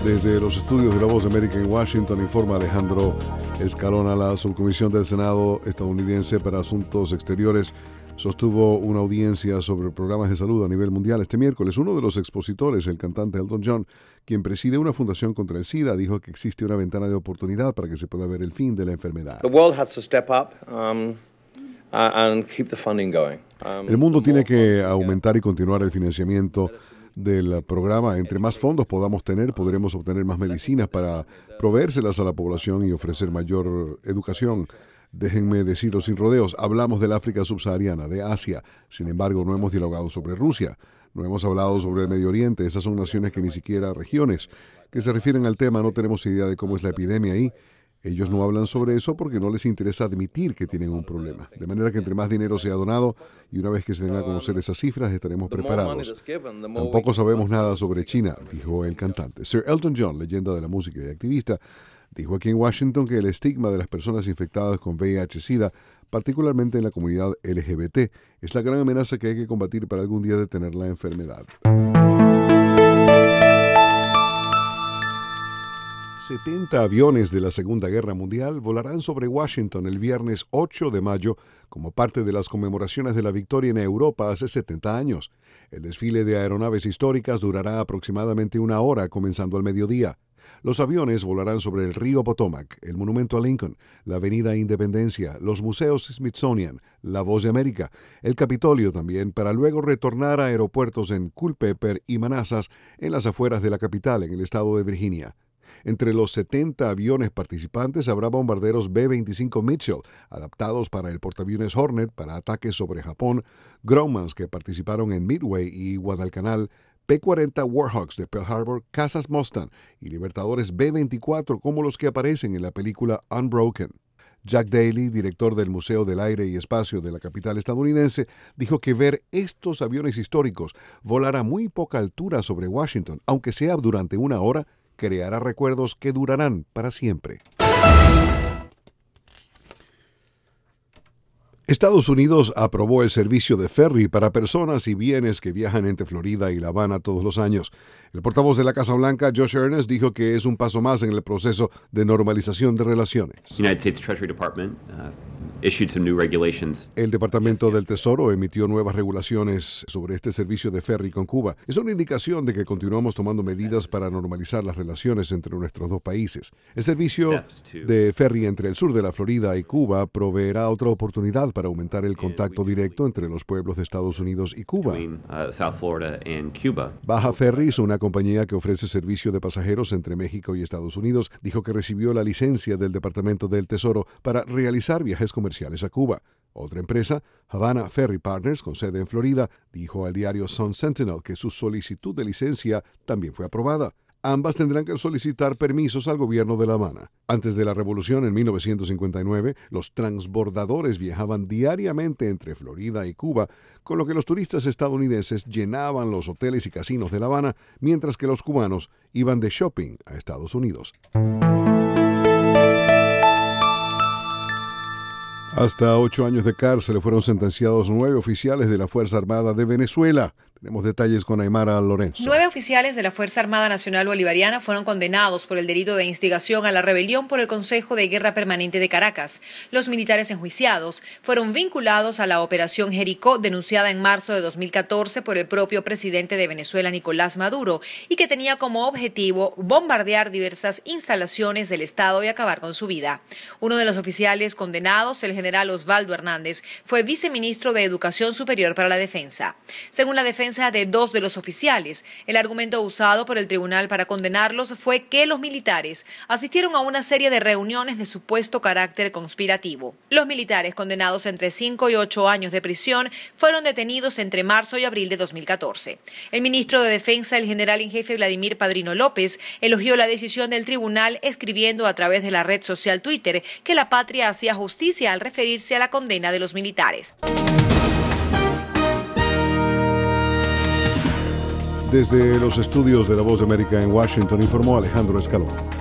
Desde los estudios de La Voz de América en Washington, informa Alejandro Escalona. La subcomisión del Senado estadounidense para Asuntos Exteriores sostuvo una audiencia sobre programas de salud a nivel mundial este miércoles. Uno de los expositores, el cantante Elton John, quien preside una fundación contra el SIDA, dijo que existe una ventana de oportunidad para que se pueda ver el fin de la enfermedad. The world has to step up and keep the funding going. El mundo tiene que aumentar y continuar el financiamiento del programa. Entre más fondos podamos tener, podremos obtener más medicinas para proveérselas a la población y ofrecer mayor educación. Déjenme decirlo sin rodeos, hablamos del África subsahariana, de Asia. Sin embargo, no hemos dialogado sobre Rusia, no hemos hablado sobre el Medio Oriente. Esas son naciones que ni siquiera regiones que se refieren al tema. No tenemos idea de cómo es la epidemia ahí. Ellos no hablan sobre eso porque no les interesa admitir que tienen un problema. De manera que entre más dinero sea donado y una vez que se den a conocer esas cifras estaremos preparados. Tampoco sabemos nada sobre China, dijo el cantante. Sir Elton John, leyenda de la música y activista, dijo aquí en Washington que el estigma de las personas infectadas con VIH-Sida, particularmente en la comunidad LGBT, es la gran amenaza que hay que combatir para algún día detener la enfermedad. 70 aviones de la Segunda Guerra Mundial volarán sobre Washington el viernes 8 de mayo como parte de las conmemoraciones de la victoria en Europa hace 70 años. El desfile de aeronaves históricas durará aproximadamente una hora, comenzando al mediodía. Los aviones volarán sobre el río Potomac, el monumento a Lincoln, la avenida Independencia, los museos Smithsonian, La Voz de América, el Capitolio también, para luego retornar a aeropuertos en Culpeper y Manassas, en las afueras de la capital, en el estado de Virginia. Entre los 70 aviones participantes habrá bombarderos B-25 Mitchell, adaptados para el portaaviones Hornet para ataques sobre Japón, Grummans que participaron en Midway y Guadalcanal, P-40 Warhawks de Pearl Harbor, cazas Mustang y libertadores B-24 como los que aparecen en la película Unbroken. Jack Daly, director del Museo del Aire y Espacio de la capital estadounidense, dijo que ver estos aviones históricos volar a muy poca altura sobre Washington, aunque sea durante una hora, creará recuerdos que durarán para siempre. Estados Unidos aprobó el servicio de ferry para personas y bienes que viajan entre Florida y La Habana todos los años. El portavoz de la Casa Blanca, Josh Earnest, dijo que es un paso más en el proceso de normalización de relaciones. El Departamento del Tesoro emitió nuevas regulaciones sobre este servicio de ferry con Cuba. Es una indicación de que continuamos tomando medidas para normalizar las relaciones entre nuestros dos países. El servicio de ferry entre el sur de la Florida y Cuba proveerá otra oportunidad para aumentar el contacto directo entre los pueblos de Estados Unidos y Cuba. Baja Ferries, una compañía que ofrece servicio de pasajeros entre México y Estados Unidos, dijo que recibió la licencia del Departamento del Tesoro para realizar viajes comerciales a Cuba. Otra empresa, Havana Ferry Partners, con sede en Florida, dijo al diario Sun Sentinel que su solicitud de licencia también fue aprobada. Ambas tendrán que solicitar permisos al gobierno de La Habana. Antes de la revolución, en 1959, los transbordadores viajaban diariamente entre Florida y Cuba, con lo que los turistas estadounidenses llenaban los hoteles y casinos de La Habana, mientras que los cubanos iban de shopping a Estados Unidos. Hasta 8 años de cárcel fueron sentenciados 9 oficiales de la Fuerza Armada de Venezuela. Tenemos detalles con Aymara Lorenzo. 9 oficiales de la Fuerza Armada Nacional Bolivariana fueron condenados por el delito de instigación a la rebelión por el Consejo de Guerra Permanente de Caracas. Los militares enjuiciados fueron vinculados a la Operación Jericó, denunciada en marzo de 2014 por el propio presidente de Venezuela, Nicolás Maduro, y que tenía como objetivo bombardear diversas instalaciones del Estado y acabar con su vida. Uno de los oficiales condenados, el general Osvaldo Hernández, fue viceministro de Educación Superior para la Defensa. Según la defensa de 2 de los oficiales, el argumento usado por el tribunal para condenarlos fue que los militares asistieron a una serie de reuniones de supuesto carácter conspirativo. Los militares, condenados entre 5 y 8 años de prisión, fueron detenidos entre marzo y abril de 2014. El ministro de Defensa, el general en jefe Vladimir Padrino López, elogió la decisión del tribunal, escribiendo a través de la red social Twitter que la patria hacía justicia al referirse a la condena de los militares. Desde los estudios de La Voz de América en Washington, informó Alejandro Escalona.